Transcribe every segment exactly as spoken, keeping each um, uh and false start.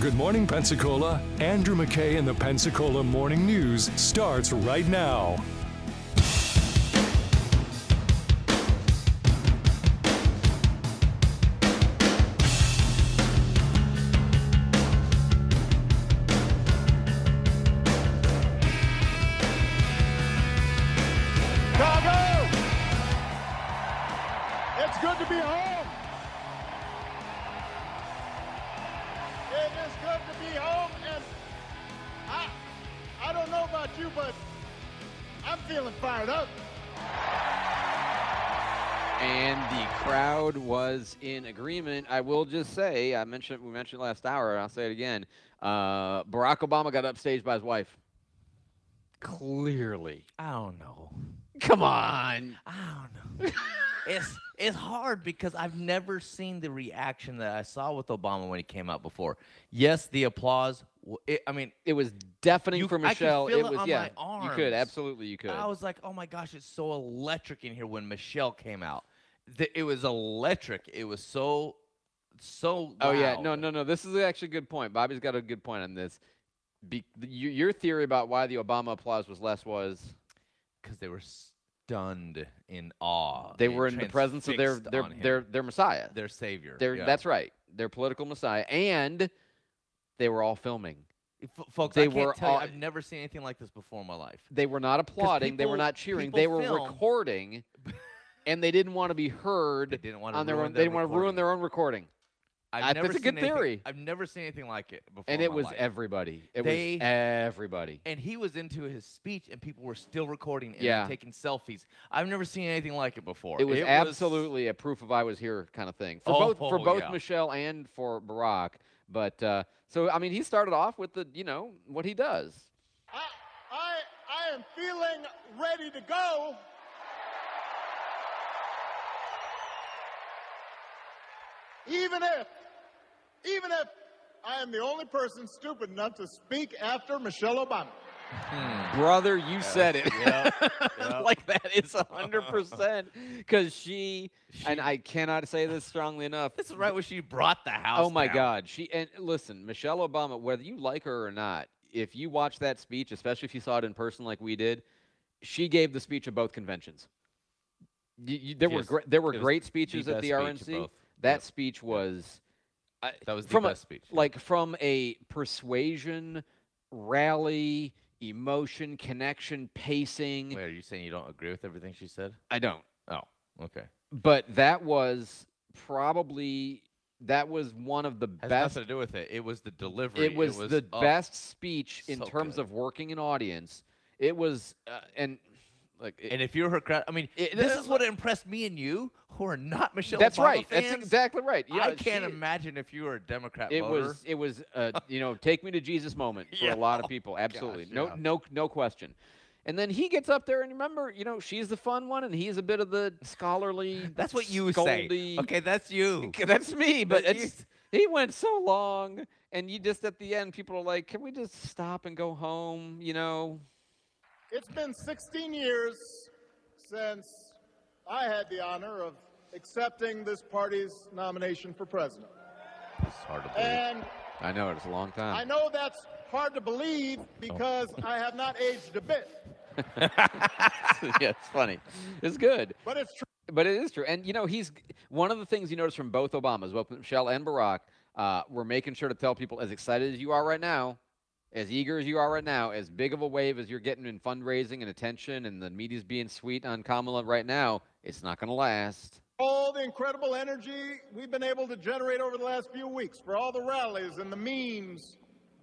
Good Morning Pensacola. Andrew McKay and the Pensacola Morning News starts right now. Chicago! It's good to be home. It is good to be home, and I, I don't know about you, but I'm feeling fired up. And the crowd was in agreement. I will just say, I mentioned we mentioned last hour, and I'll say it again. Uh, Barack Obama got upstaged by his wife. Clearly. I don't know. Come on. I don't know. it's it's hard because I've never seen the reaction that I saw with Obama when he came out before. Yes, the applause. w- It, I mean, It was deafening You- for I could Michelle. feel it it was on yeah. my You could arms. absolutely you could. I was like, oh my gosh, it's so electric in here when Michelle came out. The, it was electric. It was so so. Oh yeah, loud. no, no, no. This is actually a good point. Bobby's got a good point on this. Be, your, your theory about why the Obama applause was less was because they were stunned in awe. they were in the presence of their transfixed their on him. their their Messiah. their savior. Their yeah. That's right, their political Messiah, and they were all filming. F- folks. they I can't were tell you, all- I've never seen anything like this before in my life. They were not applauding. They were people- not cheering. people They were film. recording, and they didn't want to be heard They didn't want to on their ruin own. their They didn't want to ruin recording. their own recording. I've I- never that's a seen good anything- theory. I've never seen anything like it before. And in it my was life. everybody. It They- was everybody. And he was into his speech, and people were still recording and Yeah. taking selfies. I've never seen anything like it before. It was absolutely a proof of I was here kind of thing for Oh, both for oh, both yeah. Michelle and for Barack. But uh, so I mean, he started off with the you know what he does. I, I, I am feeling ready to go. Even if, even if I am the only person stupid enough to speak after Michelle Obama. Brother, you said it. Yep, yep. Like that is a hundred percent because she, and I cannot say this strongly enough. This is right when she brought the house. Oh my down. God, she and listen, Michelle Obama. Whether you like her or not, if you watch that speech, especially if you saw it in person like we did, she gave the speech of both conventions. You, you, there were Yes, gre- there were it was great the speeches at best the speech R N of C. both. That Yep. speech was I- That was the from best a, speech. yeah. like from a persuasion, rally, emotion, connection, pacing. Wait, are you saying you don't agree with everything she said? I don't. Oh, okay. But that was probably that was one of the Has best. nothing to do with it. It was the delivery. It was, the oh, best speech in so terms good. of working an audience. It was, uh, and like, it- And if you're her crowd, I mean, It- this uh, is what impressed me and you, who are not Michelle that's Obama right. fans. That's exactly right. Yeah, I can't she- imagine if you were a Democrat It voter. was, it was, uh, you know, take me to Jesus moment for Yeah. a lot of Oh, people. Absolutely, gosh, no, yeah. no, no question. And then he gets up there, and remember, you know, she's the fun one, and he's a bit of the scholarly. That's what you scoldy- say. Okay, that's you. That's me, but But it's he went so long, and you just at the end, people are like, "Can we just stop and go home?" You know, It's been sixteen years since I had the honor of accepting this party's nomination for president. It's hard to believe. And I know it's a long I time. know that's hard to believe because I have not aged a bit, Yeah, it's funny. It's good, but it's true. but it is true. And you know, he's one of the things you notice from both Obamas, both Michelle and Barack. Uh, we're making sure to tell people, as excited as you are right now, as eager as you are right now, as big of a wave as you're getting in fundraising and attention, and the media's being sweet on Kamala right now, it's not going to last. All the incredible energy we've been able to generate over the last few weeks for all the rallies and the memes.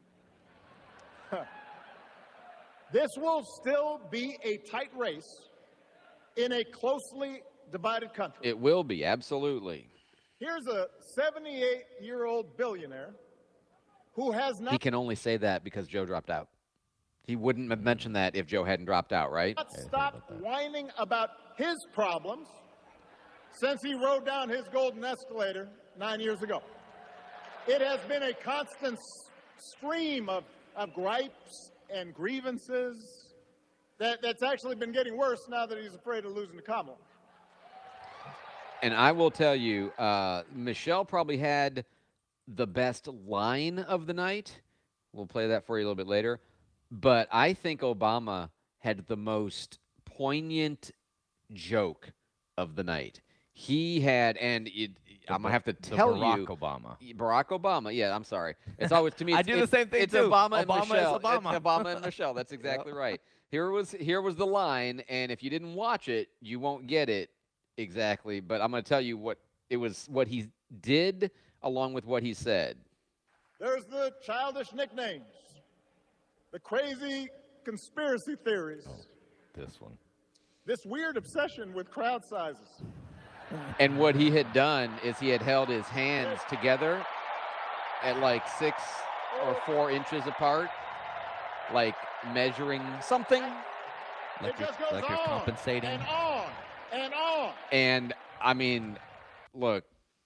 This will still be a tight race in a closely divided country. It will be, absolutely. Here's a seventy-eight-year-old billionaire who has He not can only say that because Joe dropped out. He wouldn't have mentioned that if Joe hadn't dropped out, right? stopped whining about his problems since he rode down his golden escalator nine years ago. It has been a constant s- stream of, of gripes and grievances that, that's actually been getting worse now that he's afraid of losing to Kamala. And I will tell you, uh, Michelle probably had the best line of the night. We'll play that for you a little bit later. But I think Obama had the most poignant joke of the night. He had, and it, The I'm Ba- gonna have to the tell Barack you, Obama. Barack Obama. Yeah, I'm sorry. It's always to me. I It's, do the it's- same thing It's too. Obama and Obama is Michelle. It's Obama. Obama and Michelle. That's exactly right. Here was here was the line, and if you didn't watch it, you won't get it exactly. But I'm gonna tell you what it was, what he did, along with what he said. There's the childish nicknames, the crazy conspiracy theories, This one. this weird obsession with crowd sizes. And what he had done is he had held his hands together at like six or four inches apart, like measuring something. Like it you're, just goes like you're on compensating. and on and on. And I mean, look,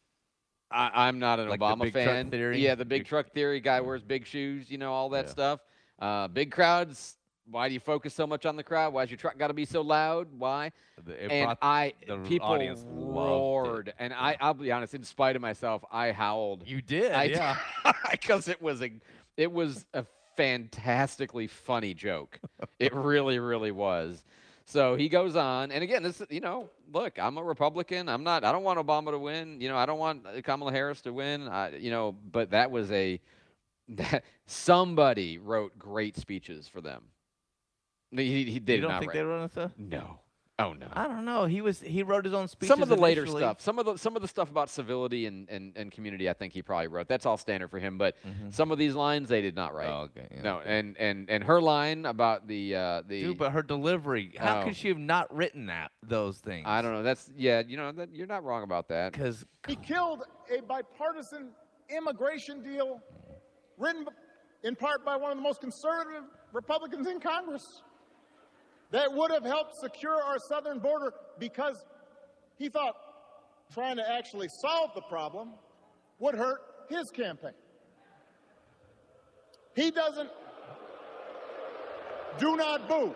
I, I'm not an Like the Obama big truck fan. theory? Yeah, the big Big- truck theory guy wears big shoes, you know, all that Yeah. stuff. Uh, big crowds. Why do you focus so much on the crowd? Why's your truck got to be so loud? Why? The- it And brought I, the people audience loved it. roared, and I, I'll be honest, in spite of myself, I howled. You did, I, yeah. because it was a, it was a fantastically funny joke. It really, really was. So he goes on, and again, this, you know, look, I'm a Republican. I'm not. I don't want Obama to win. You know, I don't want Kamala Harris to win. I, you know, but that was a, that somebody wrote great speeches for them. He, he did you don't not think write. they wrote it? No. Oh no. I don't know. He was he wrote his own speeches. Some of the later initially. stuff, some of the some of the stuff about civility and, and, and community, I think he probably wrote. That's all standard for him. But Mhm. some of these lines they did not write. Oh, okay. yeah, No, okay. and, and and her line about the uh, the Dude, but her delivery. How Oh. could she have not written that those things? I don't know. That's yeah. You know that you're not wrong about that. Because He killed a bipartisan immigration deal written b- in part by one of the most conservative Republicans in Congress that would have helped secure our southern border because he thought trying to actually solve the problem would hurt his campaign. He doesn't. Do not boo.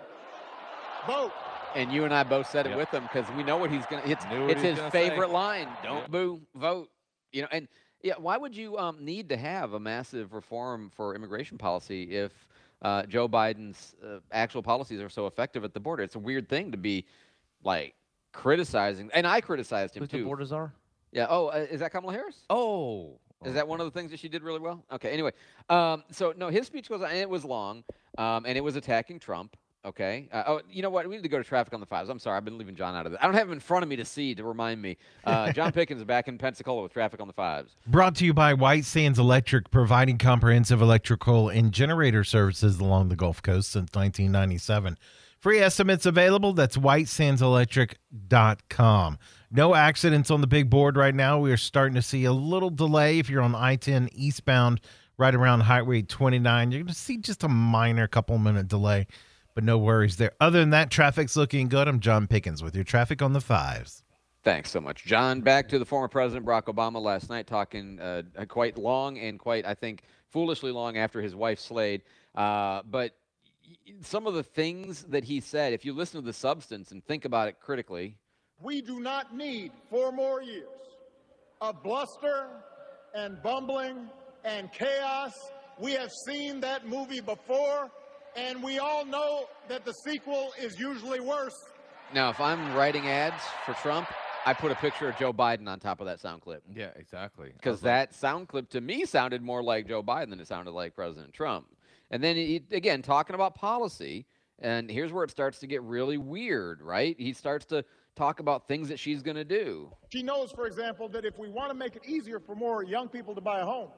Vote. And you and I both said it Yep. with him because we know what he's gonna. It's Knew what it's he was his gonna say. favorite line. Don't Yep. boo, vote. You know, and yeah, why would you um, need to have a massive reform for immigration policy if uh, Joe Biden's uh, actual policies are so effective at the border? It's a weird thing to be like criticizing, and I criticized him who's the too. borders are? Yeah. Oh, uh, is that Kamala Harris? Oh. Is that one of the things that she did really well? Okay. Anyway, um, so no, his speech goes on, and it was long, um, and it was attacking Trump. Okay. Uh, oh, you know what? We need to go to traffic on the fives. I'm sorry, I've been leaving John out of this. I don't have him in front of me to see to remind me. Uh, John Pickens is back in Pensacola with traffic on the fives. Brought to you by White Sands Electric, providing comprehensive electrical and generator services along the Gulf Coast since nineteen ninety-seven. Free estimates available. That's white sands electric dot com. No accidents on the big board right now. We are starting to see a little delay if you're on I ten eastbound right around Highway twenty-nine. You're going to see just a minor couple minute delay, but no worries there. Other than that, traffic's looking good. I'm John Pickens with your traffic on the fives. Thanks so much, John. Back to the former President Barack Obama last night, talking uh, quite long and quite, I think, foolishly long after his wife Slade. Uh, but y- some of the things that he said, if you listen to the substance and think about it critically, We do not need four more years of bluster and bumbling and chaos. We have seen that movie before, and we all know that the sequel is usually worse. now if I'm writing ads for Trump, I put a picture of Joe Biden on top of that sound clip. Yeah, exactly. I Because was like, that sound clip to me sounded more like Joe Biden than it sounded like President Trump. And then, he, again, talking about policy, and here's where it starts to get really weird, right? He starts to talk about things that she's going to do. She knows, for example, that if we want to make it easier for more young people to buy a home,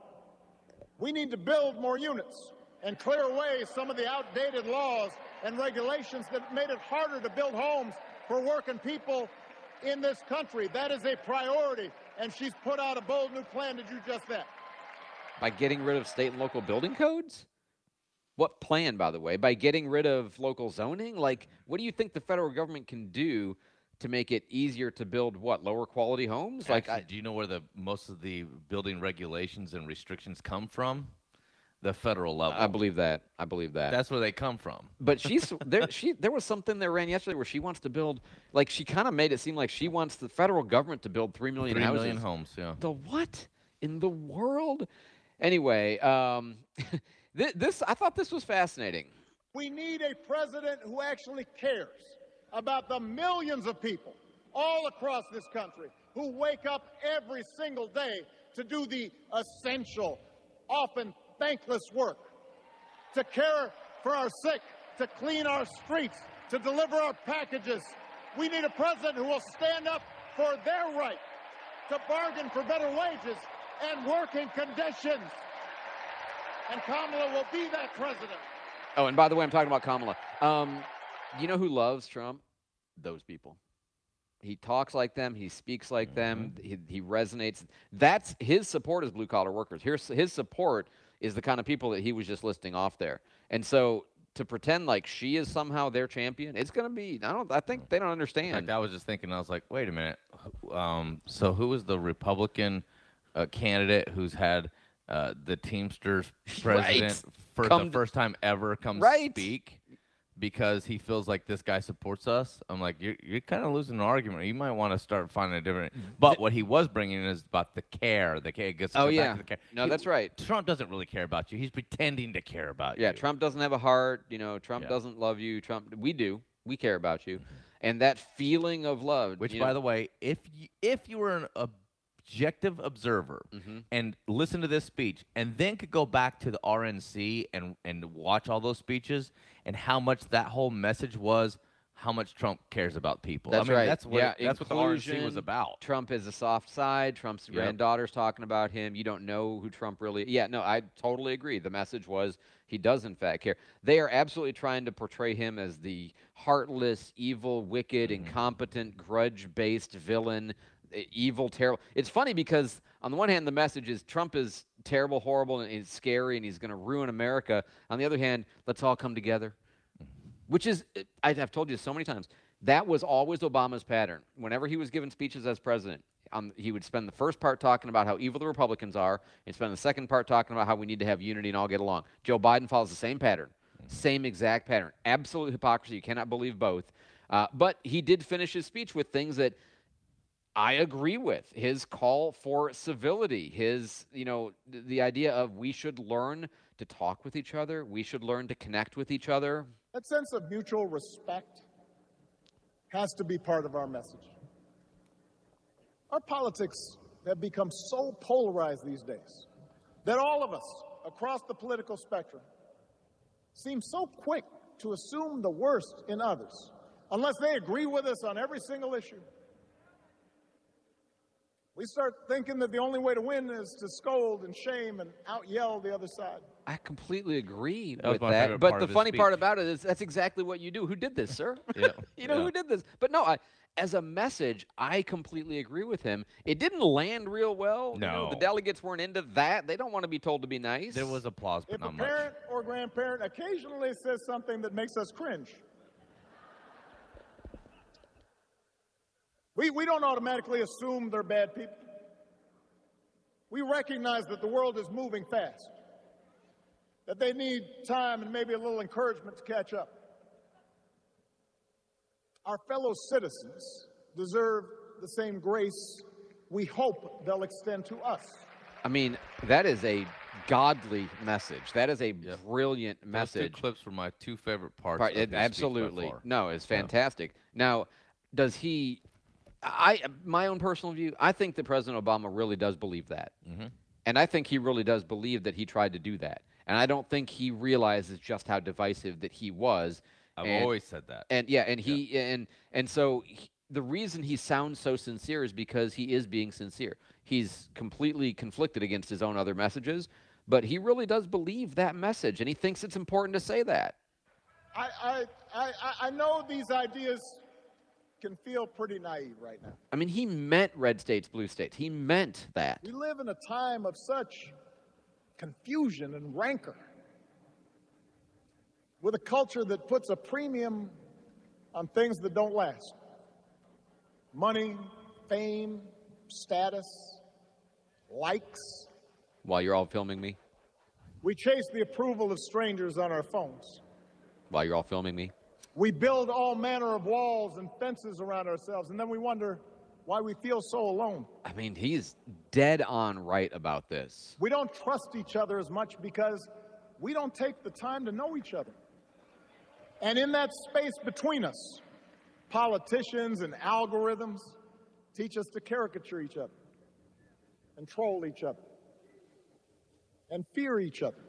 we need to build more units and clear away some of the outdated laws and regulations that made it harder to build homes for working people in this country. That is a priority, and she's put out a bold new plan to do just that. By getting rid of state and local building codes? What plan, by the way? By getting rid of local zoning? Like, what do you think the federal government can do to make it easier to build what, lower quality homes? Like, Actually, I, do you know where the most of the building regulations and restrictions come from? The federal level. I believe that. I believe that. That's where they come from. But she's there. She there was something that ran yesterday where she wants to build, like she kind of made it seem like she wants the federal government to build three million Three houses. million homes. Yeah. The what? in the world? Anyway, um, th- this I thought this was fascinating. We need a president who actually cares about the millions of people all across this country who wake up every single day to do the essential, often thankless work, to care for our sick, to clean our streets, to deliver our packages. We need a president who will stand up for their right to bargain for better wages and working conditions. And Kamala will be that president. Oh, and by the way, I'm talking about Kamala. Um, you know who loves Trump? Those people. He talks like them. He speaks like them. He, he resonates. That's his support is blue collar workers. Here's his support is the kind of people that he was just listing off there. And so to pretend like she is somehow their champion, it's going to be. I don't. I think they don't understand. In fact, I was just thinking. I was like, wait a minute. Um, so who is the Republican uh, candidate who's had uh, the Teamsters president Right. for Come the to- first time ever come Right. speak? Because he feels like this guy supports us. I'm like, you're, you're kind of losing an argument. You might want to start finding a different. But what he was bringing is about the care. The care gets. Oh, back yeah. to the care. No, He- that's right. Trump doesn't really care about you. He's pretending to care about Yeah, you. Trump doesn't have a heart. You know, Trump Yeah. doesn't love you. Trump, we do. We care about you, and that feeling of love. Which, you by know, the way, if you, if you were an objective observer Mhm. and listen to this speech, and then could go back to the R N C and and watch all those speeches and how much that whole message was, how much Trump cares about people. That's I mean, right. That's what Yeah, that's what the R N C was inclusion, about. Trump is a soft side. Trump's Yep. granddaughter's talking about him. You don't know who Trump really. Yeah, no, I totally agree. The message was he does in fact care. They are absolutely trying to portray him as the heartless, evil, wicked, Mm-hmm. incompetent, grudge-based villain, e- evil, terrible. It's funny because on the one hand, the message is Trump is terrible, horrible, and he's scary, and he's going to ruin America. On the other hand, let's all come together. Which is, I- I've told you so many times, that was always Obama's pattern. Whenever he was giving speeches as president, um, he would spend the first part talking about how evil the Republicans are, and spend the second part talking about how we need to have unity and all get along. Joe Biden follows the same pattern, same exact pattern. Absolute hypocrisy. You cannot believe both. Uh, but he did finish his speech with things that I agree with. His call for civility, his, you know, th- the idea of we should learn to talk with each other, we should learn to connect with each other. That sense of mutual respect has to be part of our message. Our politics have become so polarized these days that all of us across the political spectrum seem so quick to assume the worst in others unless they agree with us on every single issue. We start thinking that the only way to win is to scold and shame and out-yell the other side. I completely agree That was with my that. favorite But part the of his funny part speech. about it is that's exactly what you do. Who did this, sir? Yeah, you know yeah. who did this? But no, I, as a message, I completely agree with him. It didn't land real well. You know, the No. delegates weren't into that. They don't want to be told to be nice. There was applause, but If a not much. parent or grandparent occasionally says something that makes us cringe, we, we don't automatically assume they're bad people. We recognize that the world is moving fast, that they need time and maybe a little encouragement to catch up. Our fellow citizens deserve the same grace we hope they'll extend to us. I mean, that is a godly message. That is a Yep. brilliant Those two message. clips were my two favorite parts. Part- of it- his speech by absolutely. far. No, it's Yeah. fantastic. Now, does he? I my own personal view. I think that President Obama really does believe that, Mhm. and I think he really does believe that he tried to do that. And I don't think he realizes just how divisive that he was. I've and- always said that. And yeah, and he and and so he, the reason he sounds so sincere is because he is being sincere. He's completely conflicted against his own other messages, but he really does believe that message, and he thinks it's important to say that. I, I, I, I- I know these ideas can feel pretty naive right now. I mean, he meant red states, blue states. He meant that. We live in a time of such confusion and rancor, with a culture that puts a premium on things that don't last. Money, fame, status, likes. While you're all filming me, We chase the approval of strangers on our phones. while you're all filming me. We build all manner of walls and fences around ourselves, and then we wonder, why we feel so alone. I mean, he's dead on right about this. We don't trust each other as much because we don't take the time to know each other. And in that space between us, politicians and algorithms teach us to caricature each other, and troll each other, and fear each other.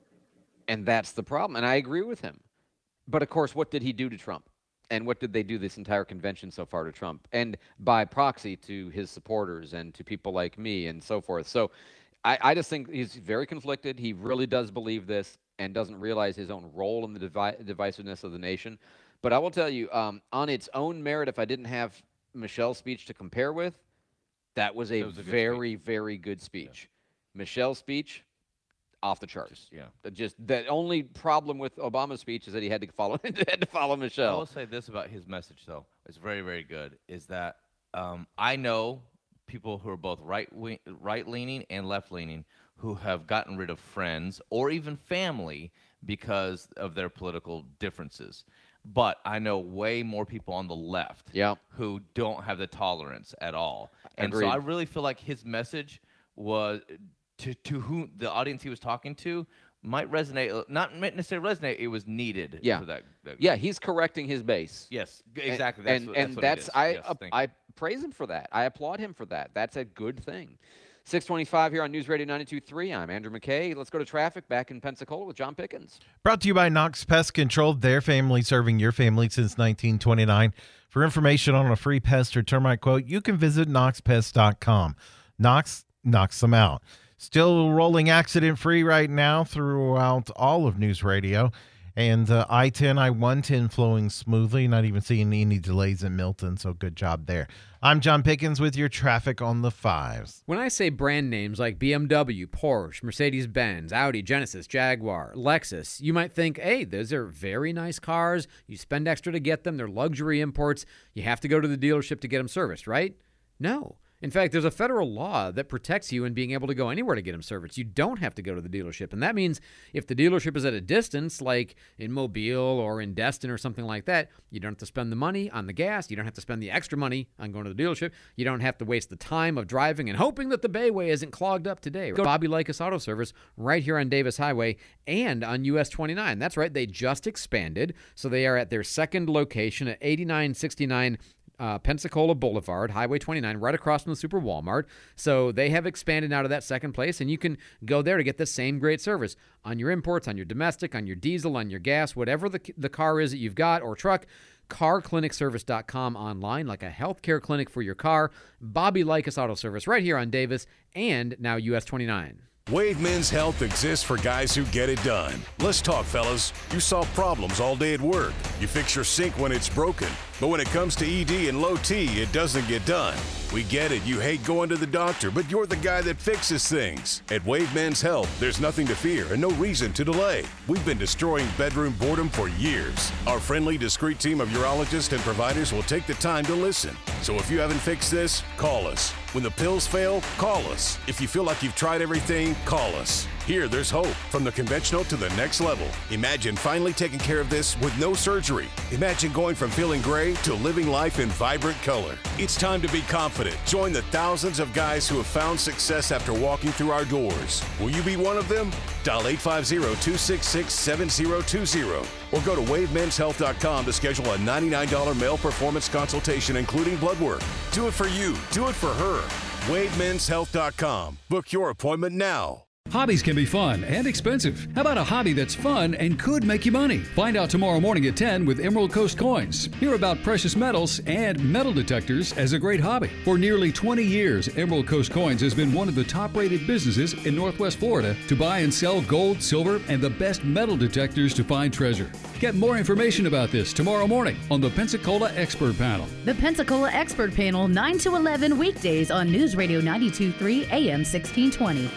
And that's the problem. And I agree with him. But of course, what did he do to Trump? And what did they do this entire convention so far to Trump? And by proxy to his supporters and to people like me and so forth. So I, I just think he's very conflicted. He really does believe this and doesn't realize his own role in the divi- divisiveness of the nation. But I will tell you, um, on its own merit, if I didn't have Michelle's speech to compare with, that was a, was a very, speech. very good speech. Yeah. Michelle's speech, off the charts. Just, yeah. Just the only problem with Obama's speech is that he had to follow had to follow Michelle. I will say this about his message, though. It's very, very good. Is that um, I know people who are both right wing, right leaning and left leaning who have gotten rid of friends or even family because of their political differences. But I know way more people on the left yeah. who don't have the tolerance at all. And Agreed. so I really feel like his message was to to who the audience he was talking to might resonate, not necessarily resonate, it was needed. Yeah. For that, that yeah, he's correcting his base. Yes, exactly. And that's and, what, and that's, that's, what I yes, uh, I praise him for that. I applaud him for that. That's a good thing. six twenty-five here on News Radio ninety-two point three. I'm Andrew McKay. Let's go to traffic back in Pensacola with John Pickens. Brought to you by Knox Pest Control, their family serving your family since nineteen twenty-nine. For information on a free pest or termite quote, you can visit knox pest dot com. Knox knocks them out. Still rolling accident-free right now throughout all of News Radio. And uh, I ten, I one ten flowing smoothly. Not even seeing any delays in Milton, so good job there. I'm John Pickens with your traffic on the fives. When I say brand names like B M W, Porsche, Mercedes-Benz, Audi, Genesis, Jaguar, Lexus, you might think, hey, those are very nice cars. You spend extra to get them. They're luxury imports. You have to go to the dealership to get them serviced, right? No. In fact, there's a federal law that protects you in being able to go anywhere to get them serviced. You don't have to go to the dealership. And that means if the dealership is at a distance, like in Mobile or in Destin or something like that, you don't have to spend the money on the gas. You don't have to spend the extra money on going to the dealership. You don't have to waste the time of driving and hoping that the Bayway isn't clogged up today. Go to Bobby Likas Auto Service right here on Davis Highway and on U S twenty-nine. That's right. They just expanded. So they are at their second location at eighty-nine sixty-nine Uh, Pensacola Boulevard, Highway twenty-nine, right across from the Super Walmart. So they have expanded out of that second place, and you can go there to get the same great service on your imports, on your domestic, on your diesel, on your gas, whatever the, the car is that you've got or truck. car clinic service dot com online, like a healthcare clinic for your car. Bobby Likas Auto Service right here on Davis and now U S twenty-nine. Wave Men's Health exists for guys who get it done. Let's talk, fellas. You solve problems all day at work. You fix your sink when it's broken. But when it comes to E D and low T, it doesn't get done. We get it. You hate going to the doctor, but you're the guy that fixes things. At Wave Men's Health, there's nothing to fear and no reason to delay. We've been destroying bedroom boredom for years. Our friendly, discreet team of urologists and providers will take the time to listen. So if you haven't fixed this, call us. When the pills fail, call us. If you feel like you've tried everything, call us. Here, there's hope. From the conventional to the next level. Imagine finally taking care of this with no surgery. Imagine going from feeling gray to living life in vibrant color. It's time to be confident. Join the thousands of guys who have found success after walking through our doors. Will you be one of them? Dial eight five zero, two six six, seven zero two zero or go to wave mens health dot com to schedule a ninety-nine dollars male performance consultation including blood work. Do it for you. Do it for her. wave mens health dot com. Book your appointment now. Hobbies can be fun and expensive. How about a hobby that's fun and could make you money? Find out tomorrow morning at ten with Emerald Coast Coins. Hear about precious metals and metal detectors as a great hobby. For nearly twenty years, Emerald Coast Coins has been one of the top-rated businesses in Northwest Florida to buy and sell gold, silver, and the best metal detectors to find treasure. Get more information about this tomorrow morning on the Pensacola Expert Panel. The Pensacola Expert Panel, nine to eleven weekdays on News Radio ninety-two point three A M sixteen twenty.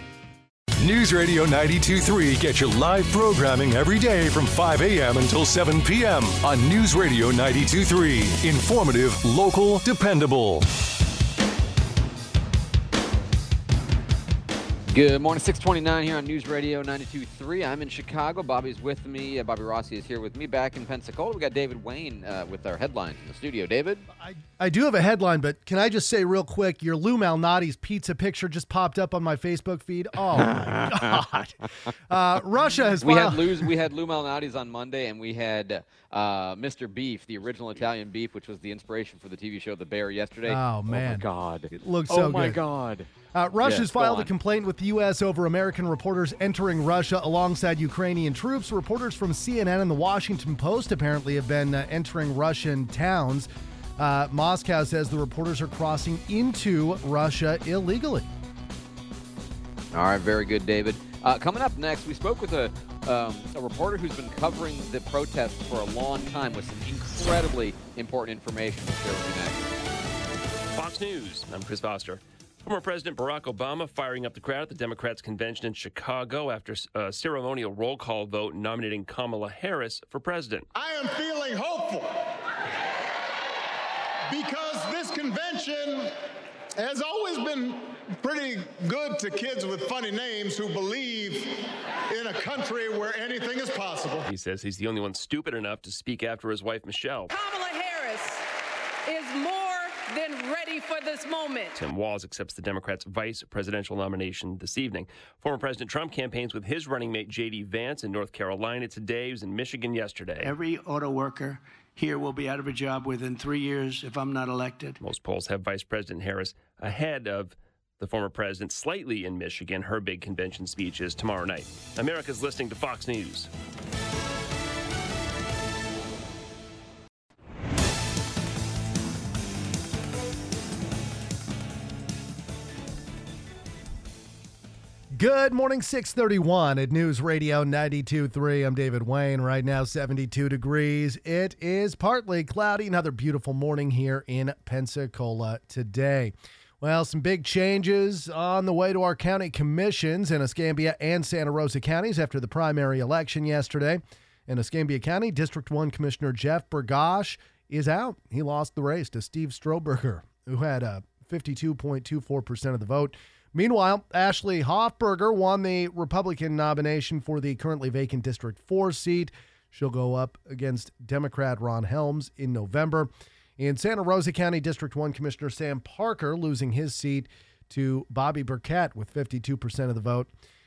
News Radio ninety-two point three gets you live programming every day from five a.m. until seven p.m. on News Radio ninety-two point three. Informative, local, dependable. Good morning, six twenty-nine here on News Radio ninety-two point three. I'm in Chicago. Bobby's with me. Uh, Bobby Rossi is here with me back in Pensacola. We got David Wayne uh, with our headlines in the studio. David? I, I do have a headline, but can I just say real quick, your Lou Malnati's pizza picture just popped up on my Facebook feed. Oh, my God. Uh, Russia has we filed... had, Lou's, we had Lou Malnati's on Monday, and we had uh, Mister Beef, the original Italian beef, which was the inspiration for the T V show The Bear yesterday. Oh, man. Oh, my God. It looks so oh good. Oh, my God. Uh, Russia's yes, filed a complaint with the U S over American reporters entering Russia alongside Ukrainian troops. Reporters from C N N and the Washington Post apparently have been uh, entering Russian towns. Uh, Moscow says the reporters are crossing into Russia illegally. All right, very good, David. Uh, coming up next, we spoke with a, um, a reporter who's been covering the protests for a long time with some incredibly important information to share with you next. Fox News, I'm Chris Foster. Former President Barack Obama firing up the crowd at the Democrats' convention in Chicago after a ceremonial roll call vote nominating Kamala Harris for president. I am feeling hopeful because this convention has always been pretty good to kids with funny names who believe in a country where anything is possible. He says he's the only one stupid enough to speak after his wife, Michelle. Kamala Harris is more than ready for this moment. Tim Walz accepts the Democrats' vice presidential nomination this evening. Former President Trump campaigns with his running mate J D Vance in North Carolina today. He was in Michigan yesterday. Every auto worker here will be out of a job within three years if I'm not elected. Most polls have Vice President Harris ahead of the former president slightly in Michigan. Her big convention speech is tomorrow night. America's listening to Fox News. Good morning, six thirty-one at News Radio ninety-two point three. I'm David Wayne. Right now, seventy-two degrees. It is partly cloudy. Another beautiful morning here in Pensacola today. Well, some big changes on the way to our county commissions in Escambia and Santa Rosa counties after the primary election yesterday. In Escambia County, District one Commissioner Jeff Bergosh is out. He lost the race to Steve Stroberger, who had a fifty-two point two four percent of the vote. Meanwhile, Ashley Hoffberger won the Republican nomination for the currently vacant District four seat. She'll go up against Democrat Ron Helms in November. In Santa Rosa County, District one Commissioner Sam Parker losing his seat to Bobby Burkett with fifty-two percent of the vote.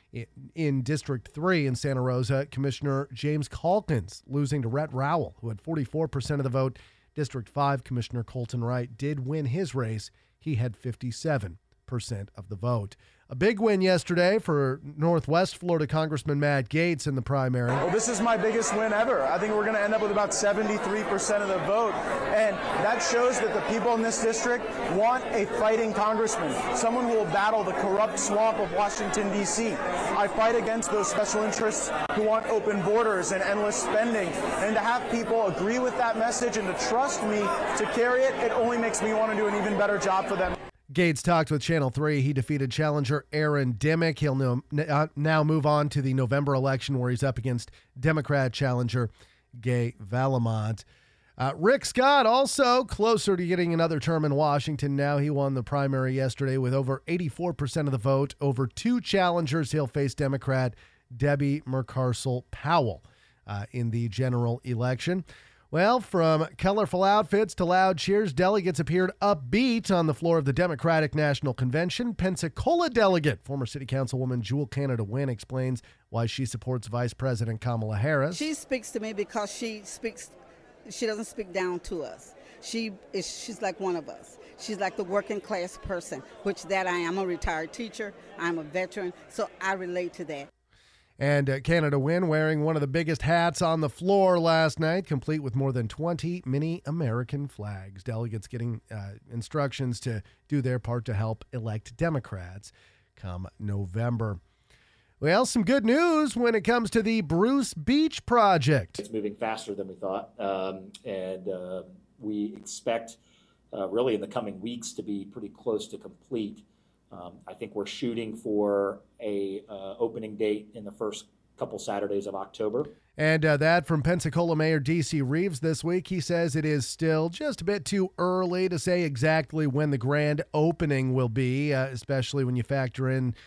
In District three in Santa Rosa, Commissioner James Calkins losing to Rhett Rowell, who had forty-four percent of the vote. District five Commissioner Colton Wright did win his race. He had fifty-seven percent of the vote. A big win yesterday for Northwest Florida Congressman Matt Gaetz in the primary. Well, this is my biggest win ever. I think we're going to end up with about seventy-three percent of the vote. And that shows that the people in this district want a fighting congressman, someone who will battle the corrupt swamp of Washington, D C I fight against those special interests who want open borders and endless spending. And to have people agree with that message and to trust me to carry it, it only makes me want to do an even better job for them. Gaetz talked with Channel three. He defeated challenger Aaron Dimmick. He'll now, now move on to the November election where he's up against Democrat challenger Gay Valamont. Uh, Rick Scott also closer to getting another term in Washington now. He won the primary yesterday with over eighty-four percent of the vote. Over two challengers, he'll face Democrat Debbie Mercarsel Powell uh, in the general election. Well, from colorful outfits to loud cheers, delegates appeared upbeat on the floor of the Democratic National Convention. Pensacola delegate, former City Councilwoman Jewel Canada Wynn, explains why she supports Vice President Kamala Harris. She speaks to me because she speaks, she doesn't speak down to us. She is, she's like one of us. She's like the working class person, which that I am. I'm a retired teacher. I'm a veteran, so I relate to that. And uh, Canada Wynn wearing one of the biggest hats on the floor last night, complete with more than twenty mini American flags. Delegates getting uh, instructions to do their part to help elect Democrats come November. Well, some good news when it comes to the Bruce Beach project. It's moving faster than we thought, um, and uh, we expect uh, really in the coming weeks to be pretty close to complete. Um, I think we're shooting for a uh, opening date in the first couple Saturdays of October. And uh, that from Pensacola Mayor D C Reeves this week. He says it is still just a bit too early to say exactly when the grand opening will be, uh, especially when you factor in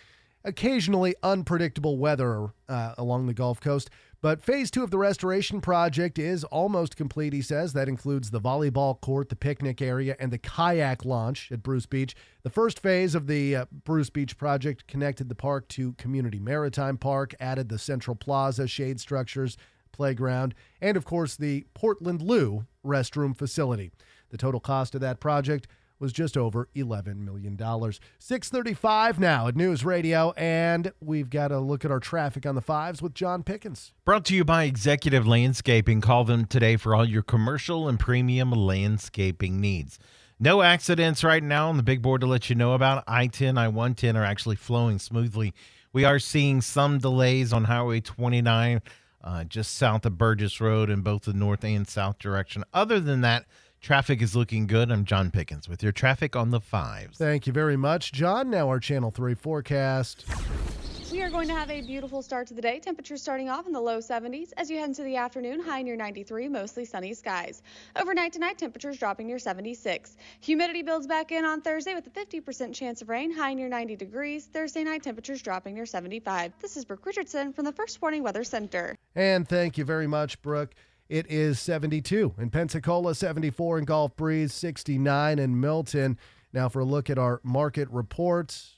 occasionally unpredictable weather uh, along the Gulf Coast. But phase two of the restoration project is almost complete, he says. That includes the volleyball court, the picnic area, and the kayak launch at Bruce Beach. The first phase of the uh, Bruce Beach project connected the park to Community Maritime Park, added the Central Plaza shade structures, playground, and, of course, the Portland Loo restroom facility. The total cost of that project was just over eleven million dollars. six thirty-five now at News Radio, and we've got to look at our traffic on the fives with John Pickens. Brought to you by Executive Landscaping. Call them today for all your commercial and premium landscaping needs. No accidents right now on the big board to let you know about. I ten, I one ten are actually flowing smoothly. We are seeing some delays on Highway twenty-nine, uh, just south of Burgess Road in both the north and south direction. Other than that, traffic is looking good. I'm John Pickens with your traffic on the fives. Thank you very much, John. Now our Channel three forecast. We are going to have a beautiful start to the day. Temperatures starting off in the low seventies. As you head into the afternoon, high near ninety-three, mostly sunny skies. Overnight tonight, temperatures dropping near seventy-six. Humidity builds back in on Thursday with a fifty percent chance of rain, high near ninety degrees. Thursday night, temperatures dropping near seventy-five. This is Brooke Richardson from the First Warning Weather Center. And thank you very much, Brooke. It is seventy-two in Pensacola, seventy-four in Gulf Breeze, sixty-nine in Milton. Now for a look at our market reports.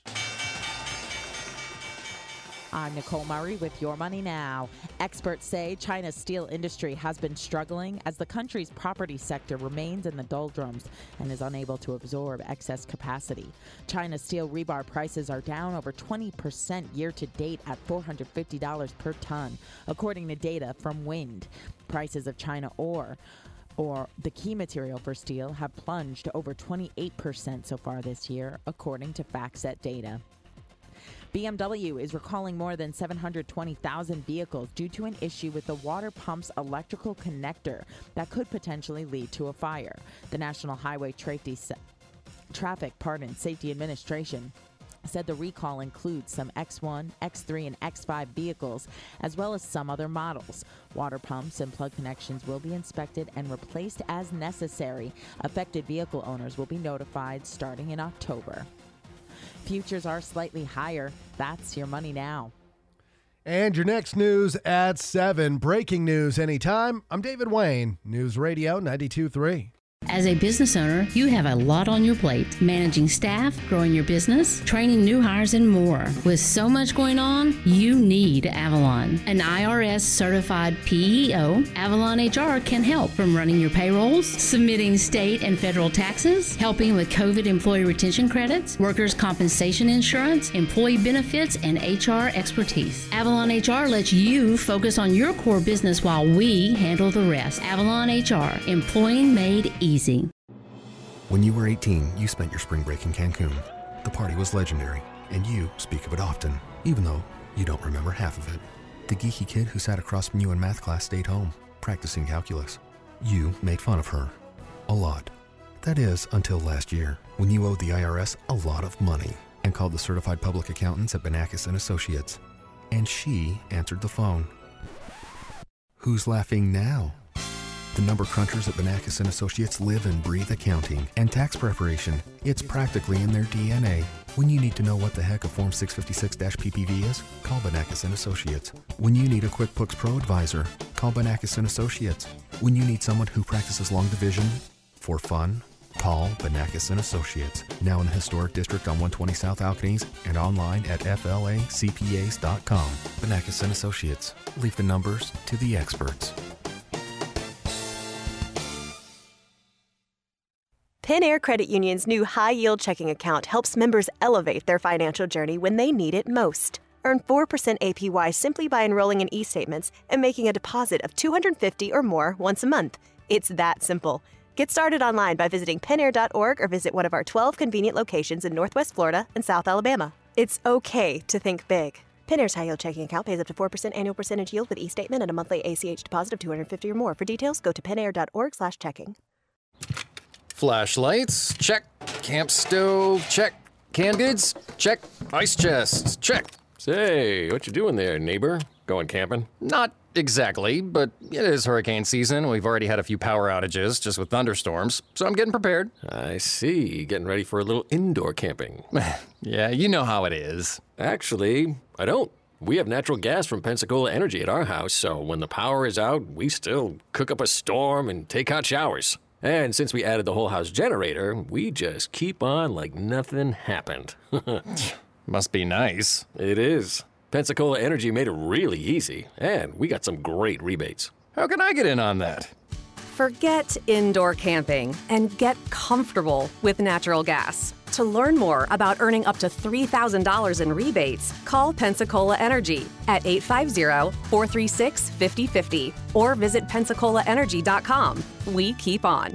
I'm Nicole Murray with Your Money Now. Experts say China's steel industry has been struggling as the country's property sector remains in the doldrums and is unable to absorb excess capacity. China's steel rebar prices are down over twenty percent year to date at four hundred fifty dollars per ton, according to data from Wind. Prices of China ore, or the key material for steel, have plunged over twenty-eight percent so far this year, according to FactSet data. B M W is recalling more than seven hundred twenty thousand vehicles due to an issue with the water pump's electrical connector that could potentially lead to a fire. The National Highway Traffic, Traffic Pardon, Safety Administration said the recall includes some X one, X three, and X five vehicles, as well as some other models. Water pumps and plug connections will be inspected and replaced as necessary. Affected vehicle owners will be notified starting in October. Futures are slightly higher. That's Your Money Now. And your next news at seven. Breaking news anytime. I'm David Wayne, News Radio ninety-two point three. As a business owner, you have a lot on your plate. Managing staff, growing your business, training new hires, and more. With so much going on, you need Avalon. An I R S-certified P E O, Avalon H R can help from running your payrolls, submitting state and federal taxes, helping with COVID employee retention credits, workers' compensation insurance, employee benefits, and H R expertise. Avalon H R lets you focus on your core business while we handle the rest. Avalon H R, employing made easy. Easy. When you were eighteen, you spent your spring break in Cancun. The party was legendary, and you speak of it often, even though you don't remember half of it. The geeky kid who sat across from you in math class stayed home, practicing calculus. You made fun of her. A lot. That is, until last year, when you owed the I R S a lot of money and called the certified public accountants at Banakis and Associates. And she answered the phone. Who's laughing now? The number crunchers at Banakis and Associates live and breathe accounting and tax preparation. It's practically in their D N A. When you need to know what the heck a Form six fifty-six P P V is, call Banakis and Associates. When you need a QuickBooks Pro advisor, call Banakis and Associates. When you need someone who practices long division for fun, call Banakis and Associates. Now in the historic district on one twenty South Alcanese and online at F L A C P As dot com. Banakis and Associates. Leave the numbers to the experts. Penn Air Credit Union's new high-yield checking account helps members elevate their financial journey when they need it most. Earn four percent A P Y simply by enrolling in e-statements and making a deposit of two hundred fifty dollars or more once a month. It's that simple. Get started online by visiting penn air dot org or visit one of our twelve convenient locations in Northwest Florida and South Alabama. It's okay to think big. Penn Air's high-yield checking account pays up to four percent annual percentage yield with e-statement and a monthly A C H deposit of two hundred fifty dollars or more. For details, go to penn air dot org slash checking. Flashlights, check. Camp stove, check. Canned goods, check. Ice chest, check. Say, what you doing there, neighbor? Going camping? Not exactly, but it is hurricane season. We've already had a few power outages just with thunderstorms, so I'm getting prepared. I see. Getting ready for a little indoor camping. Yeah, you know how it is. Actually, I don't. We have natural gas from Pensacola Energy at our house, so when the power is out, we still cook up a storm and take hot showers. And since we added the whole house generator, we just keep on like nothing happened. Must be nice. It is. Pensacola Energy made it really easy, and we got some great rebates. How can I get in on that? Forget indoor camping and get comfortable with natural gas. To learn more about earning up to three thousand dollars in rebates, call Pensacola Energy at eight five zero, four three six, five zero five zero or visit pensacola energy dot com. We keep on.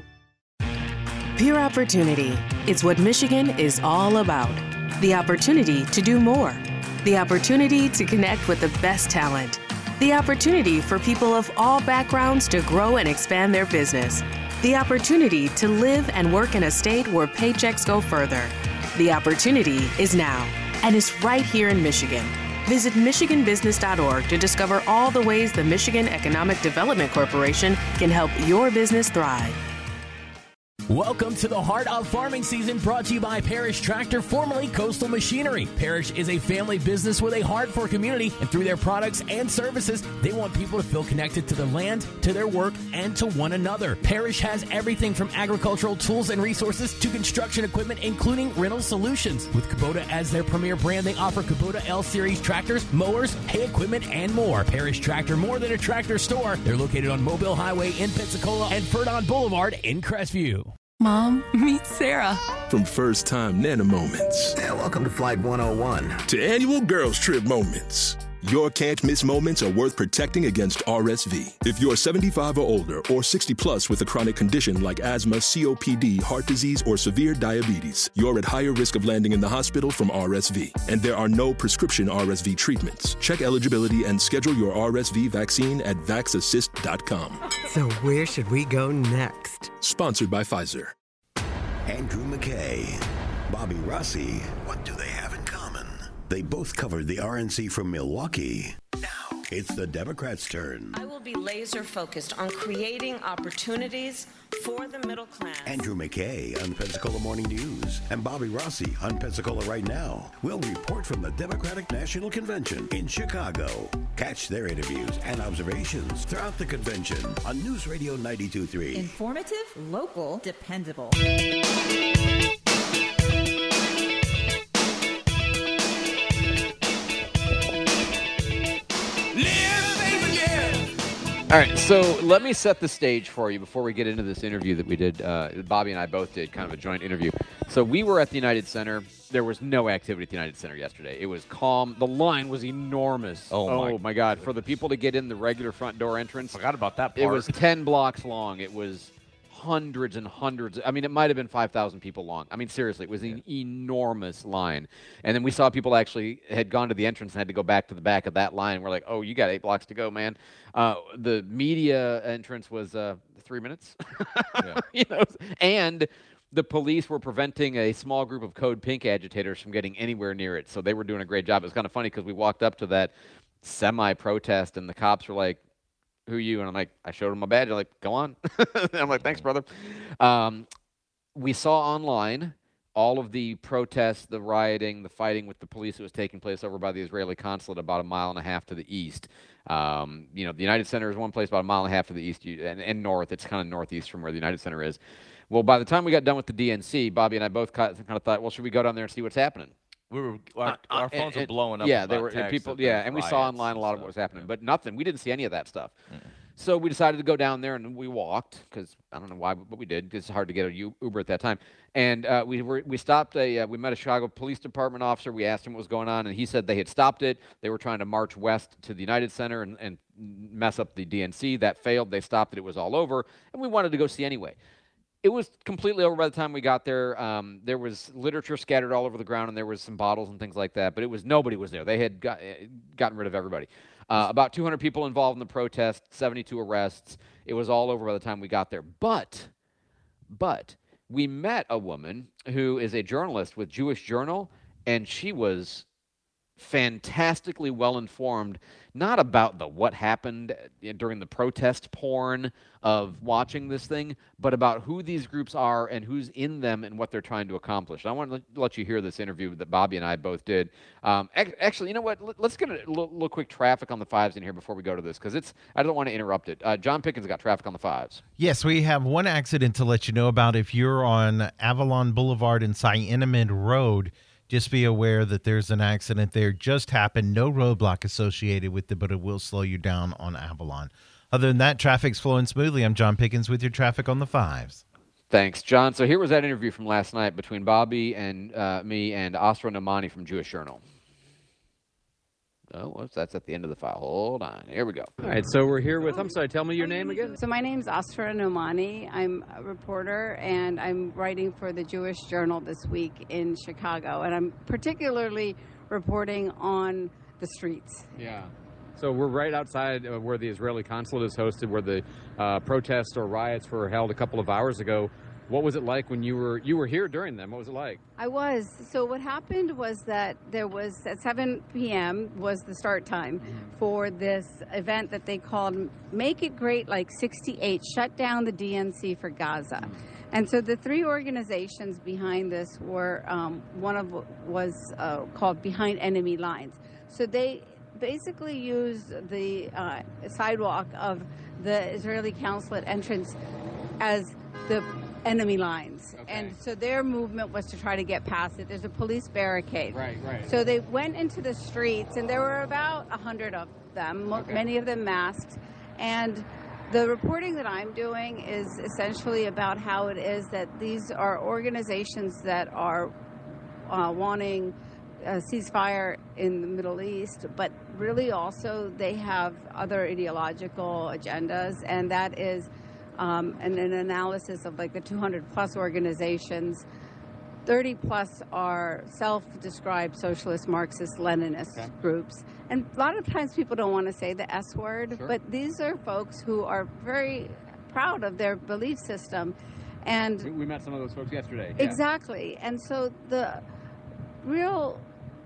Pure opportunity. It's what Michigan is all about. The opportunity to do more. The opportunity to connect with the best talent. The opportunity for people of all backgrounds to grow and expand their business. The opportunity to live and work in a state where paychecks go further. The opportunity is now, and it's right here in Michigan. Visit michigan business dot org to discover all the ways the Michigan Economic Development Corporation can help your business thrive. Welcome to the heart of farming season, brought to you by Parrish Tractor, formerly Coastal Machinery. Parrish is a family business with a heart for community, and through their products and services, they want people to feel connected to the land, to their work, and to one another. Parrish has everything from agricultural tools and resources to construction equipment, including rental solutions. With Kubota as their premier brand, they offer Kubota L-Series tractors, mowers, hay equipment, and more. Parrish Tractor, more than a tractor store. They're located on Mobile Highway in Pensacola and Ferdon Boulevard in Crestview. Mom, meet Sarah. From first time Nana moments. Yeah, welcome to Flight one oh one. To annual girls trip moments. Your can't miss moments are worth protecting against R S V. If you're seventy-five or older or sixty plus with a chronic condition like asthma, C O P D, heart disease, or severe diabetes, you're at higher risk of landing in the hospital from R S V. And there are no prescription R S V treatments. Check eligibility and schedule your R S V vaccine at vax assist dot com. So where should we go next? Sponsored by Pfizer. Andrew McKay, Bobby Rossi. What do they have in common? They both covered the R N C from Milwaukee. Now, it's the Democrats' turn. I will be laser focused on creating opportunities for the middle class. Andrew McKay on the Pensacola Morning News and Bobby Rossi on Pensacola Right Now will report from the Democratic National Convention in Chicago. Catch their interviews and observations throughout the convention on News Radio ninety-two point three. Informative, local, dependable. All right, so let me set the stage for you before we get into this interview that we did. Uh, Bobby and I both did kind of a joint interview. So we were at the United Center. There was no activity at the United Center yesterday. It was calm. The line was enormous. Oh, oh my. my God. For the people to get in the regular front door entrance. Forgot about that part. It was ten blocks long. It was hundreds and hundreds. I mean, it might have been five thousand people long. I mean, seriously, it was an enormous line. And then we saw people actually had gone to the entrance and had to go back to the back of that line. We're like, oh, you got eight blocks to go, man. Uh, the media entrance was uh, three minutes. Yeah. You know, and the police were preventing a small group of Code Pink agitators from getting anywhere near it. So they were doing a great job. It was kind of funny because we walked up to that semi-protest and the cops were like, who are you? And I'm like, I showed him my badge. They're like, go on. I'm like, thanks, brother. Um, we saw online all of the protests, the rioting, the fighting with the police that was taking place over by the Israeli consulate about a mile and a half to the east. Um, you know, the United Center is one place about a mile and a half to the east you, and, and north. It's kind of northeast from where the United Center is. Well, by the time we got done with the D N C, Bobby and I both kind of thought, well, should we go down there and see what's happening? We were our, Uh, our uh, phones and- were and- blowing up. Yeah, about they were and texts people. of Yeah, the and we saw riots online a and lot of stuff. what was happening, but nothing. We didn't see any of that stuff. So we decided to go down there and we walked because I don't know why, but we did because it's hard to get a U- Uber at that time. And uh, we were we stopped a uh, we met a Chicago Police Department officer. We asked him what was going on, and he said they had stopped it. They were trying to march west to the United Center and, and mess up the D N C. That failed. They stopped it. It was all over, and we wanted to go see anyway. It was completely over by the time we got there. Um, there was literature scattered all over the ground, and there was some bottles and things like that. But it was nobody was there. They had got, uh, gotten rid of everybody. Uh, about two hundred people involved in the protest, seventy-two arrests. It was all over by the time we got there. But, but we met a woman who is a journalist with Jewish Journal, and she was fantastically well informed, not about the what happened during the protest porn of watching this thing, but about who these groups are and who's in them and what they're trying to accomplish. And I want to let you hear this interview that Bobby and I both did. Um, actually, you know what? Let's get a little, little quick traffic on the fives in here before we go to this, because it's I don't want to interrupt it. Uh, John Pickens got traffic on the fives. Yes, we have one accident to let you know about. If you're on Avalon Boulevard and Cyanamid Road, just be aware that there's an accident there. Just happened. No roadblock associated with it, but it will slow you down on Avalon. Other than that, traffic's flowing smoothly. I'm John Pickens with your traffic on the fives. Thanks, John. So here was that interview from last night between Bobby and uh, me and Asra Nomani from Jewish Journal. Oh, whoops, that's at the end of the file. Hold on. Here we go. All right, so we're here with, I'm sorry, tell me your name again. So my name's Asra Nomani. I'm a reporter, and I'm writing for the Jewish Journal this week in Chicago, and I'm particularly reporting on the streets. Yeah. So we're right outside uh, where the Israeli consulate is hosted, where the uh, protests or riots were held a couple of hours ago. What was it like when you were you were here during them? What was it like? I was. So what happened was that there was at seven p.m. was the start time mm-hmm. for this event that they called Make It Great Like sixty-eight, Shut Down the D N C for Gaza. Mm-hmm. And so the three organizations behind this were, um, one of was uh, called Behind Enemy Lines. So they basically used the uh, sidewalk of the Israeli consulate entrance as the enemy lines. Okay. And so their movement was to try to get past it. There's a police barricade. Right, right. So they went into the streets, and there were about a hundred of them, okay. many of them masked. And the reporting that I'm doing is essentially about how it is that these are organizations that are uh, wanting a ceasefire in the Middle East, but really also they have other ideological agendas, and that is Um, and an analysis of like the two hundred plus organizations. thirty plus are self-described socialist, Marxist, Leninist okay. groups. And a lot of times people don't want to say the S word, sure. but these are folks who are very proud of their belief system. And we, we met some of those folks yesterday. Exactly. Yeah. And so the real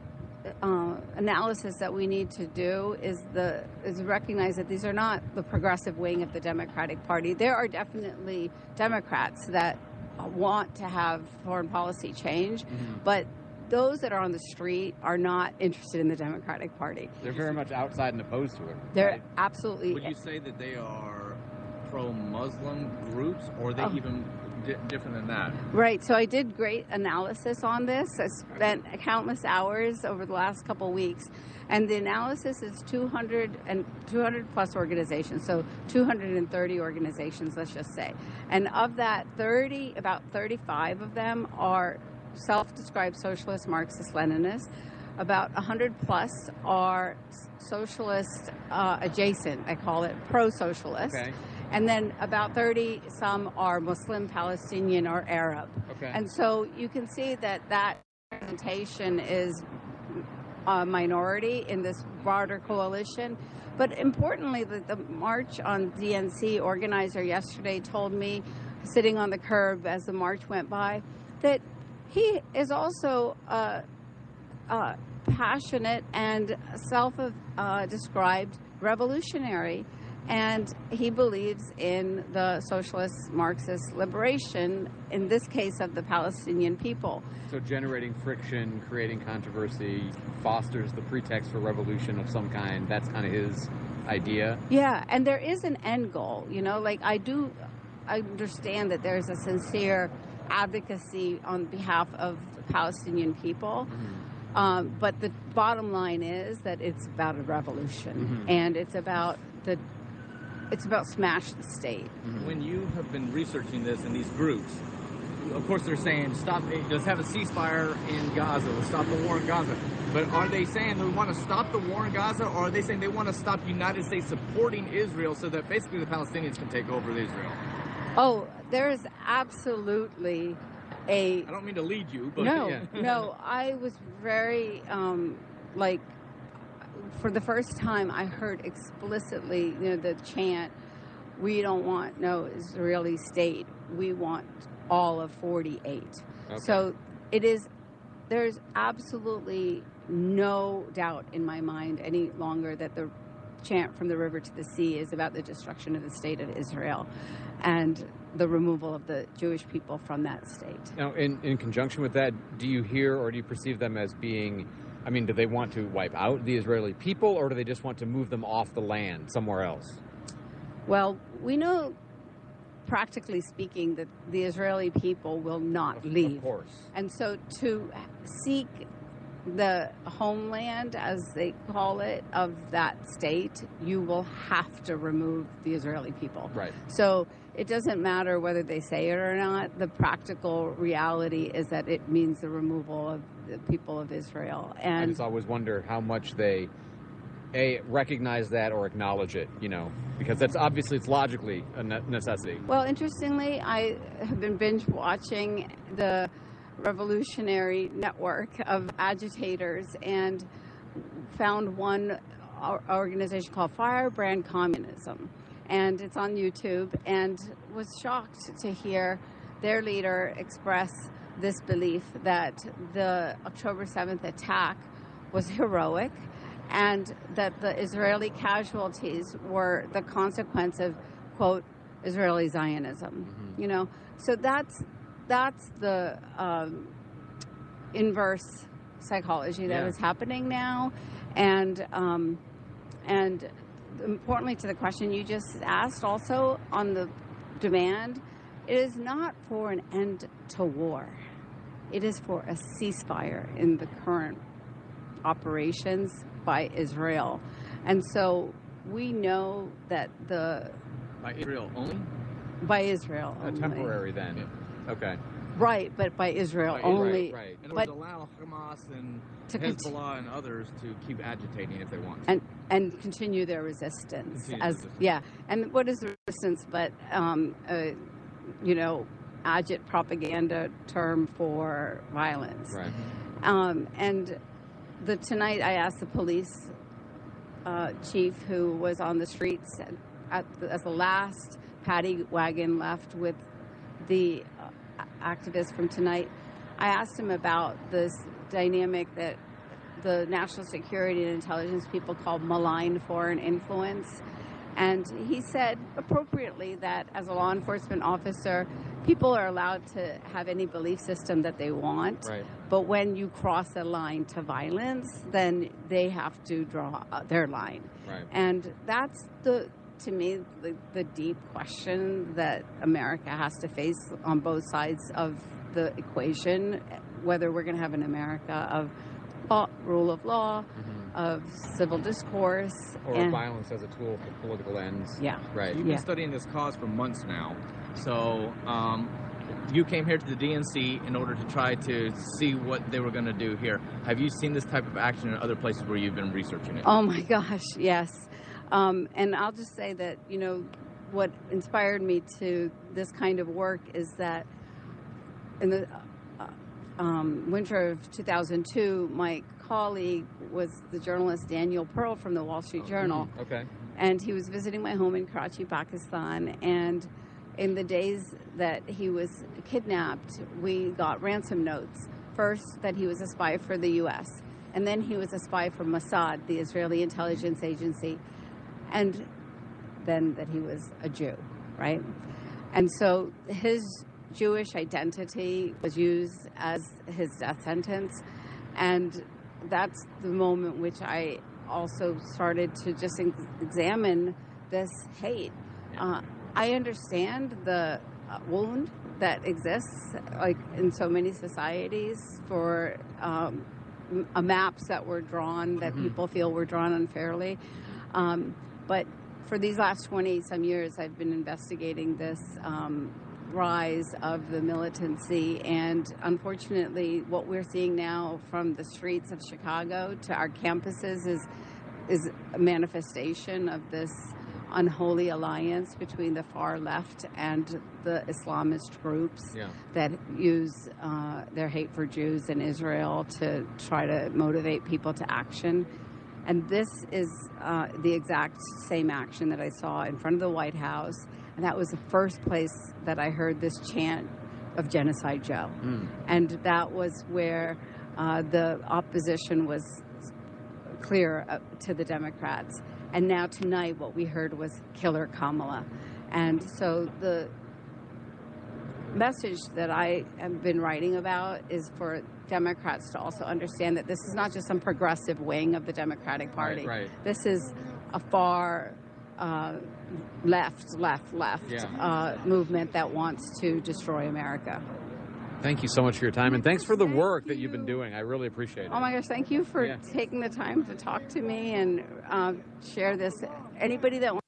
Uh, analysis that we need to do is the is recognize that these are not the progressive wing of the Democratic Party. There are definitely Democrats that want to have foreign policy change, mm-hmm. but those that are on the street are not interested in the Democratic Party. They're very much outside and opposed to it. They're right? absolutely. Would you say that they are pro-Muslim groups, or are they oh. even di- different than that? Right. So I did great analysis on this. I spent countless hours over the last couple of weeks, and the analysis is two hundred and two hundred plus organizations. So two hundred thirty organizations, let's just say, and of that, thirty, about thirty-five of them are self-described socialist, Marxist, Leninist. About one hundred plus are socialist uh, adjacent. I call it pro-socialist. Okay. And then about thirty, some are Muslim, Palestinian, or Arab. Okay. And so you can see that that representation is a minority in this broader coalition. But importantly, the, the March on D N C organizer yesterday told me, sitting on the curb as the march went by, that he is also uh, uh, passionate and self-described uh, revolutionary. And he believes in the socialist Marxist liberation, in this case of the Palestinian people. So generating friction, creating controversy, fosters the pretext for revolution of some kind. That's kind of his idea. Yeah, and there is an end goal, you know, like I do I understand that there's a sincere advocacy on behalf of the Palestinian people. Mm-hmm. Um, but the bottom line is that it's about a revolution, mm-hmm. and it's about the It's about smash the state. Mm-hmm. When you have been researching this in these groups, of course they're saying stop. Let's have a ceasefire in Gaza. Let's stop the war in Gaza. But are they saying they want to stop the war in Gaza, or are they saying they want to stop United States supporting Israel so that basically the Palestinians can take over Israel? Oh, there is absolutely a. I don't mean to lead you, but no, yeah. no. I was very um, like. For the first time, I heard explicitly, you know, the chant, "We don't want no Israeli state. We want all of forty-eight." Okay. So it is, there's absolutely no doubt in my mind any longer that the chant from the river to the sea is about the destruction of the state of Israel and the removal of the Jewish people from that state. Now, in, in conjunction with that, do you hear or do you perceive them as being, I mean, do they want to wipe out the Israeli people, or do they just want to move them off the land somewhere else? Well, we know, practically speaking, that the Israeli people will not Of, leave. of course. And so to seek the homeland, as they call it, of that state, you will have to remove the Israeli people. Right. So it doesn't matter whether they say it or not. The practical reality is that it means the removal of the people of Israel. I And just always wonder how much they, A, recognize that or acknowledge it, you know, because that's obviously, it's logically a ne- necessity. well, interestingly, I have been binge watching the Revolutionary Network of agitators and found one or- organization called Firebrand Communism, and it's on YouTube, and was shocked to hear their leader express this belief that the October seventh attack was heroic and that the Israeli casualties were the consequence of, quote, Israeli Zionism. Mm-hmm. You know, so that's that's the um, inverse psychology that Yeah. is happening now, and um, and importantly to the question you just asked, also on the demand, it is not for an end to war. It is for a ceasefire in the current operations by Israel, and so we know that the By Israel only? by Israel Uh, only. temporary then. Okay. Right, but by Israel By only. Israel, right. In But order to allow Hamas and To cont- Hezbollah and others to keep agitating if they want to. and and continue their resistance Continue as resistance. yeah. And what is resistance but um, uh, you know, agit propaganda term for violence? Right. Um, and the tonight I asked the police uh, chief who was on the streets at, at the, as the last paddy wagon left with the uh, activists from tonight. I asked him about this dynamic that the national security and intelligence people call malign foreign influence. And he said appropriately that as a law enforcement officer, people are allowed to have any belief system that they want. Right. But when you cross a line to violence, then they have to draw uh, their line. Right. And that's the, to me, the, the deep question that America has to face on both sides of the equation, whether we're going to have an America of law, rule of law, Mm-hmm. of civil discourse, Or and violence as a tool for political ends. Yeah. Right. You've Yeah. been studying this cause for months now. So um, you came here to the D N C in order to try to see what they were going to do here. Have you seen this type of action in other places where you've been researching it? Oh my gosh, yes. Um, and I'll just say that, you know, what inspired me to this kind of work is that in the uh, um, winter of two thousand two, my colleague was the journalist Daniel Pearl from the Wall Street Journal. Mm, okay. And he was visiting my home in Karachi, Pakistan. And in the days that he was kidnapped, we got ransom notes. First, that he was a spy for the U S, and then he was a spy for Mossad, the Israeli intelligence agency, and then that he was a Jew, right? And so his Jewish identity was used as his death sentence. And that's the moment which I also started to just ex- examine this hate. Uh, I understand the uh, wound that exists, like in so many societies, for um, m- uh, maps that were drawn that Mhm. people feel were drawn unfairly. Um, but for these last twenty some years, I've been investigating this um, rise of the militancy, and unfortunately, what we're seeing now from the streets of Chicago to our campuses is is a manifestation of this unholy alliance between the far left and the Islamist groups Yeah. that use uh, their hate for Jews and Israel to try to motivate people to action. And this is uh, the exact same action that I saw in front of the White House. And that was the first place that I heard this chant of Genocide Joe. Mm. And that was where uh, the opposition was clear uh, to the Democrats. And now tonight what we heard was killer Kamala. And so the message that I have been writing about is for Democrats to also understand that this is not just some progressive wing of the Democratic Party. Right, right. This is a far uh, left, left, left Yeah. uh, movement that wants to destroy America. Thank you so much for your time, and thanks for the work that you've been doing. I really appreciate it. Oh my gosh, thank you for Yeah. taking the time to talk to me and um, share this. Anybody that wants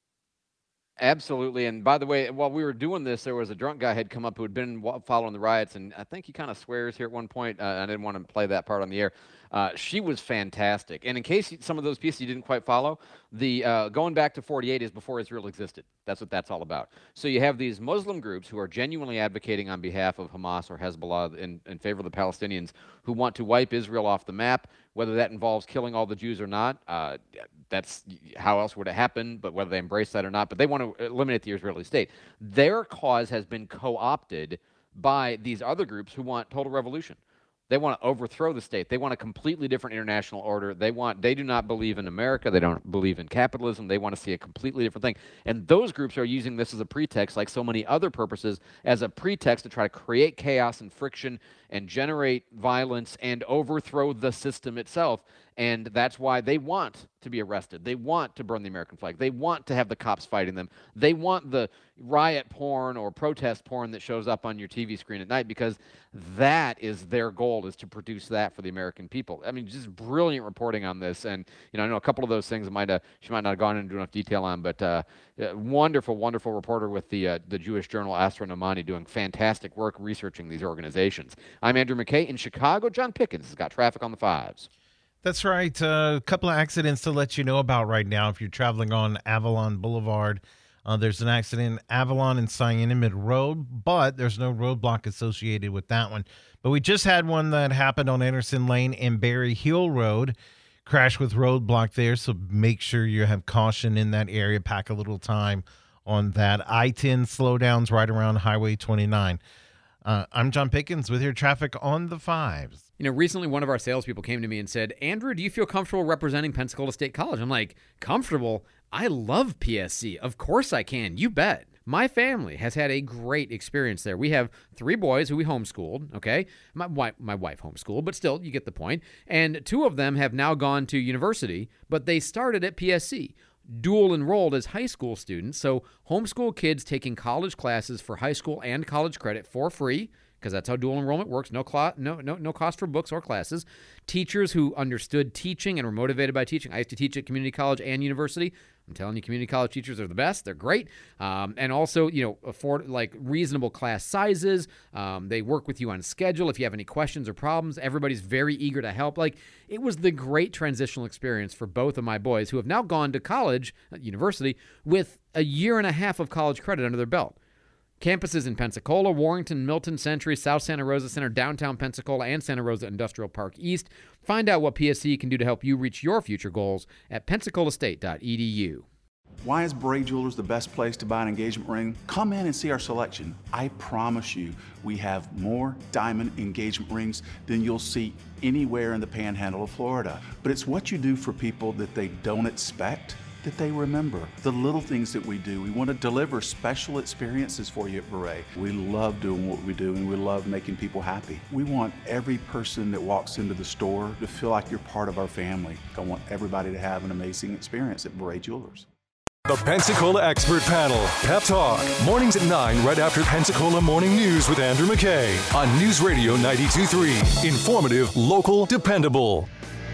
Absolutely. And by the way, while we were doing this, there was a drunk guy had come up who had been wa- following the riots, and I think he kind of swears here at one point. Uh, I didn't want to play that part on the air. Uh, she was fantastic. And in case you, some of those pieces you didn't quite follow, the uh, going back to forty-eight is before Israel existed. That's what that's all about. So you have these Muslim groups who are genuinely advocating on behalf of Hamas or Hezbollah in, in favor of the Palestinians who want to wipe Israel off the map, whether that involves killing all the Jews or not. Uh, that's how else would it happen, but whether they embrace that or not. But they want to eliminate the Israeli state. Their cause has been co-opted by these other groups who want total revolution. They want to overthrow the state. They want a completely different international order. They want. They do not believe in America. They don't believe in capitalism. They want to see a completely different thing. And those groups are using this as a pretext, like so many other purposes, as a pretext to try to create chaos and friction and generate violence and overthrow the system itself. And that's why they want to be arrested. They want to burn the American flag. They want to have the cops fighting them. They want the riot porn or protest porn that shows up on your T V screen at night, because that is their goal, is to produce that for the American people. I mean, just brilliant reporting on this. And, you know, I know a couple of those things might have, she might not have gone into enough detail on, but uh, uh, wonderful, wonderful reporter with the uh, the Jewish journal Astra Nomani, doing fantastic work researching these organizations. I'm Andrew McKay in Chicago. John Pickens has got traffic on the fives. That's right. A uh, couple of accidents to let you know about right now. If you're traveling on Avalon Boulevard, uh, there's an accident, Avalon and Cyanamid Road, but there's no roadblock associated with that one. But we just had one that happened on Anderson Lane and Berry Hill Road. Crash with roadblock there, so make sure you have caution in that area. Pack a little time on that. I ten slowdowns right around Highway twenty-nine. Uh, I'm John Pickens with your traffic on the fives. You know, recently one of our salespeople came to me and said, Andrew, do you feel comfortable representing Pensacola State College? I'm like, comfortable? I love P S C. Of course I can. You bet. My family has had a great experience there. We have three boys who we homeschooled, okay? My wife, my wife homeschooled, but still, you get the point. And two of them have now gone to university, but they started at P S C. Dual enrolled as high school students, so homeschool kids taking college classes for high school and college credit for free, because that's how dual enrollment works. No, cl- no, no, no cost for books or classes. Teachers who understood teaching and were motivated by teaching. I used to teach at community college and university. I'm telling you, community college teachers are the best. They're great. Um, and also, you know, afford like reasonable class sizes. Um, they work with you on schedule. If you have any questions or problems, everybody's very eager to help. Like, it was the great transitional experience for both of my boys, who have now gone to college, at university, with a year and a half of college credit under their belt. Campuses in Pensacola, Warrington, Milton, Century, South Santa Rosa Center, downtown Pensacola, and Santa Rosa Industrial Park East. Find out what P S C can do to help you reach your future goals at pensacola state dot e d u. Why is Beret Jewelers the best place to buy an engagement ring? Come in and see our selection. I promise you, we have more diamond engagement rings than you'll see anywhere in the panhandle of Florida. But it's what you do for people that they don't expect that they remember. The little things that we do. We want to deliver special experiences for you at Beret. We love doing what we do, and we love making people happy. We want every person that walks into the store to feel like you're part of our family. I want everybody to have an amazing experience at Beret Jewelers. The Pensacola Expert Panel, Pep Talk, mornings at nine, right after Pensacola Morning News with Andrew McKay on News Radio ninety-two point three. Informative, local, dependable.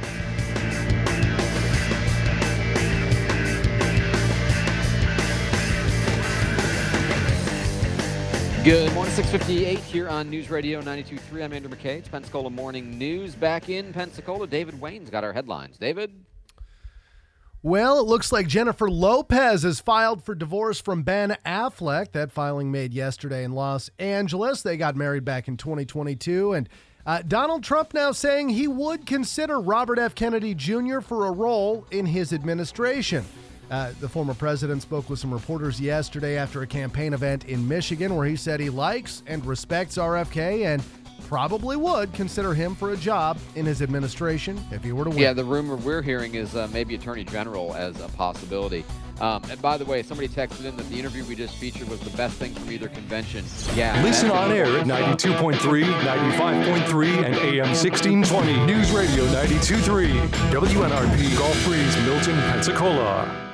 Good morning, six fifty-eight here on News Radio ninety-two point three. I'm Andrew McKay. It's Pensacola Morning News. Back in Pensacola, David Wayne's got our headlines. David? Well, it looks like Jennifer Lopez has filed for divorce from Ben Affleck. That filing made yesterday in Los Angeles. They got married back in twenty twenty-two. And uh, Donald Trump now saying he would consider Robert F. Kennedy Junior for a role in his administration. Uh, the former president spoke with some reporters yesterday after a campaign event in Michigan where he said he likes and respects R F K and probably would consider him for a job in his administration if he were to win. Yeah, the rumor we're hearing is uh, maybe Attorney General as a possibility. Um, and by the way, somebody texted in that the interview we just featured was the best thing from either convention. Yeah. Listen on air at ninety-two point three, ninety-five point three, and A M sixteen twenty. News Radio ninety-two point three. W N R P Gulf Breeze, Milton, Pensacola.